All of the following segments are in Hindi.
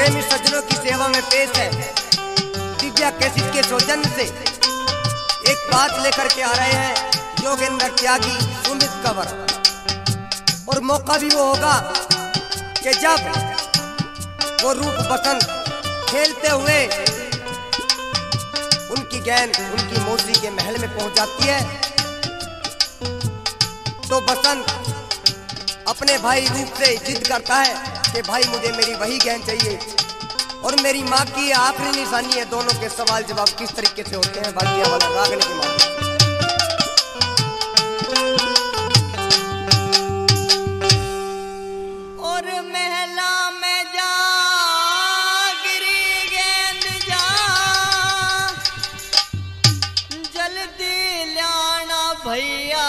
प्रेमी सज्जनों की सेवा में पेश है दिव्या कैसेट के सौजन्य से एक बात लेकर के आ रहे हैं योगेंद्र त्यागी सुमित कंवर। और मौका भी वो होगा कि जब वो रूप बसंत खेलते हुए उनकी गेंद उनकी मौसी के महल में पहुंच जाती है तो बसंत अपने भाई रूप से जिद करता है कि भाई मुझे मेरी वही गेंद चाहिए। और मेरी माँ की आखिरी निशानी है दोनों के सवाल जवाब किस तरीके से होते हैं भाग्य वाला रागने के माध्यम। और महला में जा गिरी गेंद जा जल्दी लाना भैया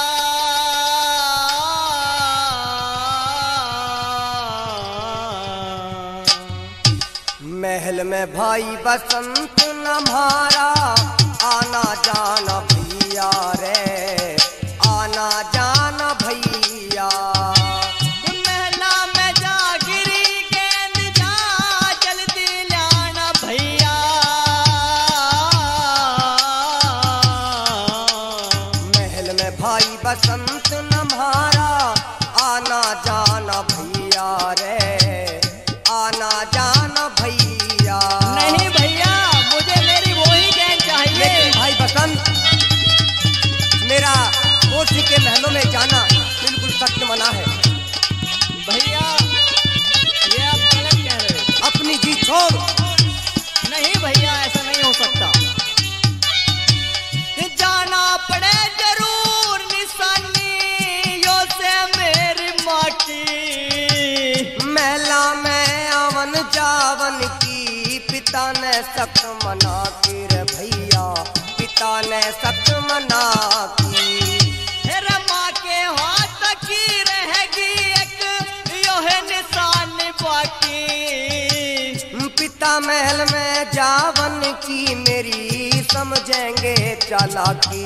महल में भाई बसंत नम्हारा आना जाना भैया रे आना जाना भैया। महला में जा गिरी गेंद जा जल्दी लाना भैया महल में भाई बसंत नम्हारा आना जाना भैया रे आना जाना भैया। नहीं भैया मुझे मेरी वही गेंद चाहिए। लेकिन भाई बसंत मेरा कोठी के महलों में जाना बिल्कुल सख्त मना है। भैया ये आप गलत कह रहे हो। अपनी जीत छोड़। नहीं भैया ऐसा नहीं हो सकता। जाना पड़े जरूर निशानियों से मेरी माँ की। महला में आवन जावन की पिता ने सख्त मना की रे भैया पिता ने सख्त मना की। तेरे माँ के हाथ की रहेगी एक योहे निशान बाकी। पिता महल में जावन की मेरी समझेंगे चालाकी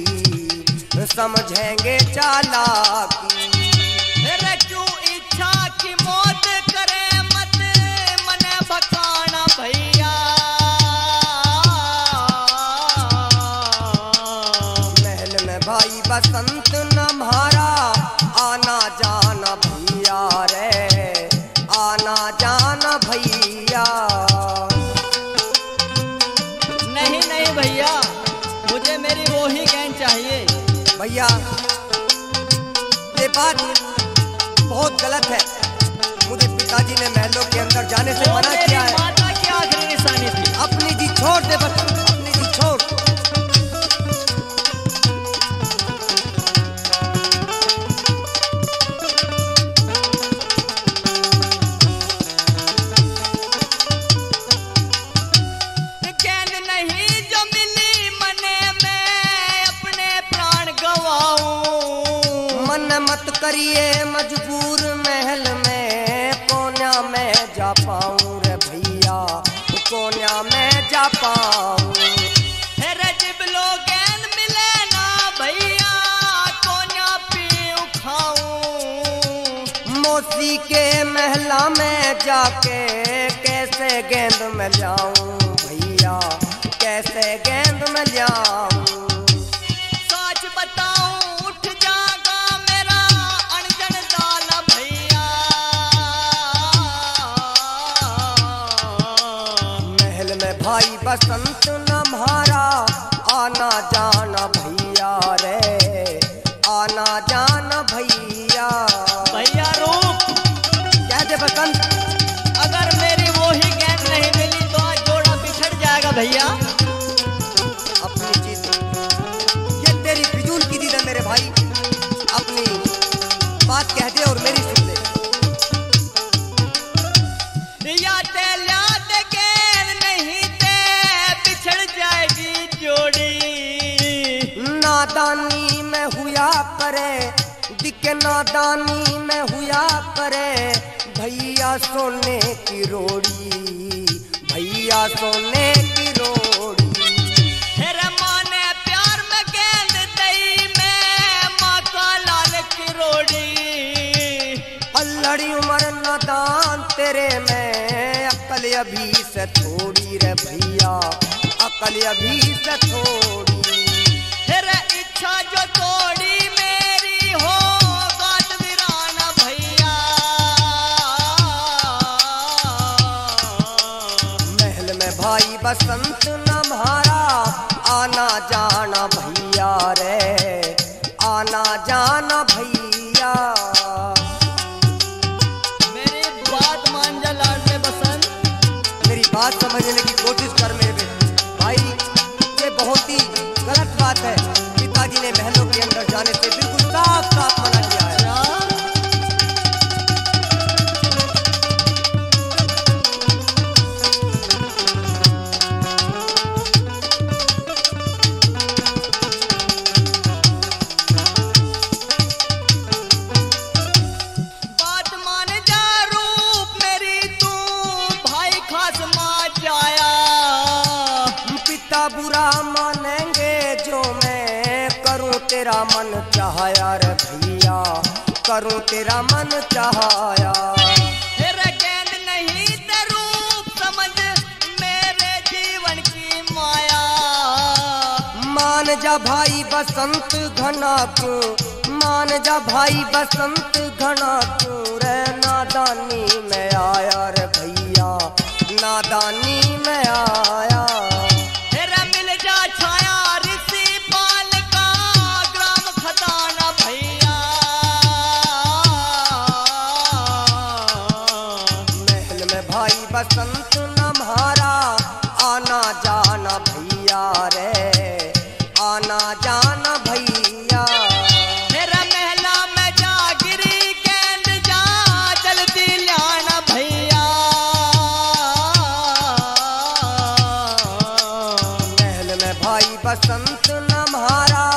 समझेंगे चालाकी। तेरे क्यों इच्छा की मौत करे मत मने भकाना भैया। महल में भाई बसंत नम्हारा आना जाना भैया रे आना जाना भैया। नहीं नहीं भैया मुझे मेरी वो ही गेंद चाहिए। भैया ये बात बहुत गलत है। मुझे पिताजी ने महलों के अंदर जाने से वो मना मेरी किया है। माता की आखिरी निशानी थी। अपनी जी छोड़ दे बसंत अपनी जी छोड़। गेंद नहीं जो मिली मने में अपने प्राण गवाऊं। मन मत करिए मजबूर महल में कोन्या में जा पाऊं रे भैया कोन्या में जा पाऊं। रजब लो गेंद मिले ना भैया कोन्या पीऊं खाऊं। मौसी के महला में जाके कैसे गेंद में जाऊं भैया कैसे गेंद में जाऊं। सच बताऊं उठ जागा मेरा अनजन दाल भैया। महल में भाई बसंत नम्हारा आना जाना भैया रे आना जाना भैया। भैया रूप कह दे बसंत अगर मेरी वो ही गेंद नहीं मिली तो आज जोड़ा बिछड़ जाएगा भैया। अपनी चीज ये तेरी फिजूल की दीदा मेरे भाई अपनी बात कह दे और मेरी सुन ले। या ते लाद गेंद नहीं ते बिछड़ जाएगी जोड़ी। नादानी में हुआ करे दिखे नादानी में हुआ करे भैया सोने की रोड़ी भैया सोने की रोड़ी। तेरे माँ ने प्यार में गेंद दई में माँ का लाल की रोड़ी। अल्लड़ी उमर नादान तेरे में अभी से थोड़ी रे भैया, अकल अभी से थोड़ी। फिर इच्छा जो तोड़ी मेरी हो बात वीराना भैया। महल में भाई बसंत न म्हारा, आना जाना भैया रे, आना जाना भैया। मेरी बात मान जा लाडले बसंत, मेरी बात समझने की कोशिश कर मेरे बेटे। भाई ये बहुत ही गलत बात है, पिताजी ने महलों के अंदर जाने से बिल्कुल साफ साफ मना किया है। बात मान जा रूप मेरी तू भाई खास मा जाया। पिता बुरा मानेंगे जो मैं करूं तेरा मन चाहया रे भैया, करूं तेरा मन चाहया। फिर गेंद नहीं ते रूप समझ मेरे जीवन की माया। मान जा भाई बसंत घना क्यों, मान जा भाई बसंत घना क्यों रे, नादानी में आया रे भैया, नादानी में आया। फिर मिल जा छाया ऋषि पाल का ग्राम खदाना भैया। महल में भाई बसंत न म्हारा, आना जाना भैया रे, आना जाना भैया। मेरा महला में जा गिरी गेंद जा जल्दी लाना भैया। महल में भाई बसंत न म्हारा,